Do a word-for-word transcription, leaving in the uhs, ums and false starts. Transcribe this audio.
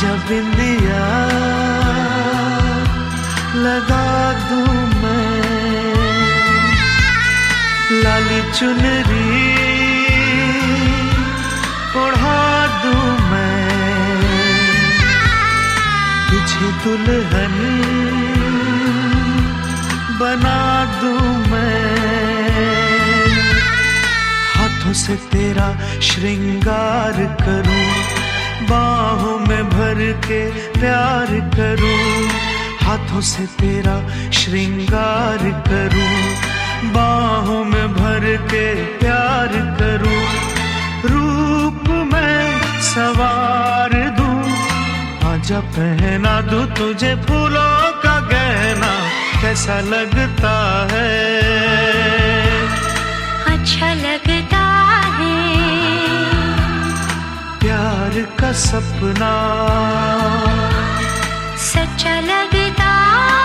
जब बिंदिया लगा दूं मैं, लाली चुनरी ओढ़ा दूं मैं, तुझे दुल्हन बना दूं मैं, हाथों से तेरा श्रृंगार करूं, बाहों में भर के प्यार करूं, हाथों से तेरा श्रृंगार करूं, बाहों में भर के प्यार करूं, रूप में सवार दूं, आजा पहना दूं तुझे फूलों का गहना, कैसा लगता है? अच्छा लगता है। प्यार का सपना सच्चा लगता